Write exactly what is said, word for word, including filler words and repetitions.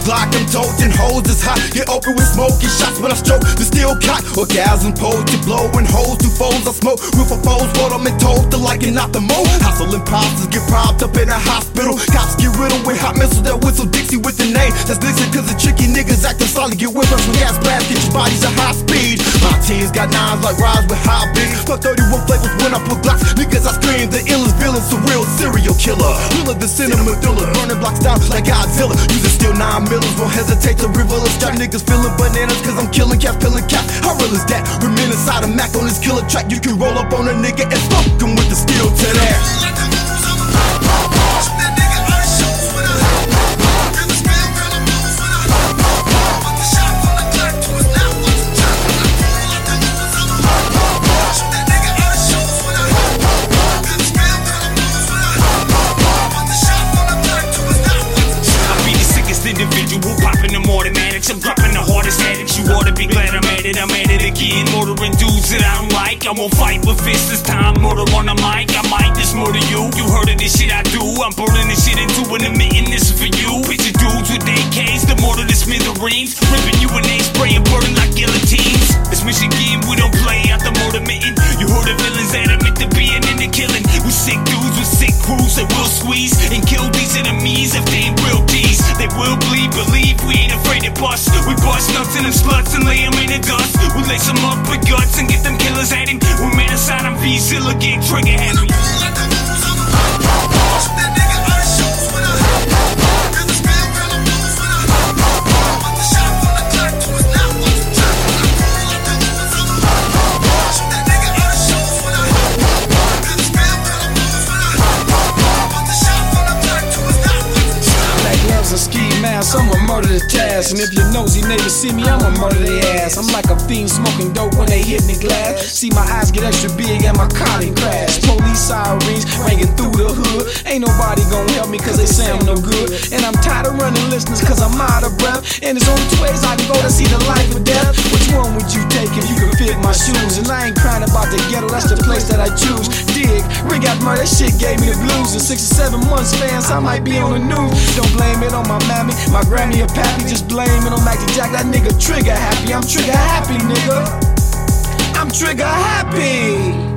Glock, I'm toting hoes is hot. Get open with smoking shots when I stroke the steel cock. Orgasm pose to blowing holes through foes. I smoke with a foes, what I'm told to like it, not the mo. Hustle imposters get propped up in a hospital. Cops get riddled with hot missiles that whistle Dixie with the name. That's Dixie cause the tricky niggas acting solid. Get whipped from gas blast, get your bodies at high speed. My team's got nines like rides with high beams. Fuck thirty-one flavors when I put Glocks. Niggas I scream, the illest villain, surreal serial killer. Real of the cinema thriller, burning blocks down like Godzilla. Using steel nine millers, won't hesitate to reveal it. Got niggas feeling bananas cause I'm killing cats, peeling cats. How real is that? Remain inside a Mac on this killer track. You can roll up on a nigga and smoke him with the steel to that. Individual popping them automatics, I'm dropping the hardest addicts. You ought to be glad I'm at it, I'm at it again. Murdering dudes that I don't like, I won't fight with fists this time. Murder on the mic, I might just murder you. You heard of this shit I do, I'm burning this shit into an emitting. This is for you. Picture dudes with A Ks, the mortar the smithereens, ripping you and they spraying burning like guillotines. It's Michigan, we don't play out the motor mitten. You heard of villains that admit to being in the killing. We sick dudes with sick crews that will squeeze and kill these enemies if they ain't real D's. They will bleed, believe we ain't afraid to bust. We bust nuts in them sluts and lay them in the dust. We lace them up with guts and get them killers at him. We man aside on V-Zilla, get trigger happy. A ski mask, I'ma murder the task. And if your nosy neighbors see me, I'ma murder their ass. I'm like a fiend smoking dope when they hit me glass. See my eyes get extra big and my collie crash. Police sirens ringing through the hood. Ain't nobody gon' help me cause they say I'm no good. And I'm tired of running listeners cause I'm out of breath. And there's only two ways I can go to see the life or death. Which one would you take if you could fit my shoes? And I ain't crying about the ghetto, that's the place that I choose. Dig, ring out murder, that shit gave me the blues. In six or seven months, fans, I might be on the news. Don't blame it on my mammy, my Grammy or Pappy, just blame it on Mackie Jack. That nigga trigger happy, I'm trigger happy, nigga. I'm trigger happy.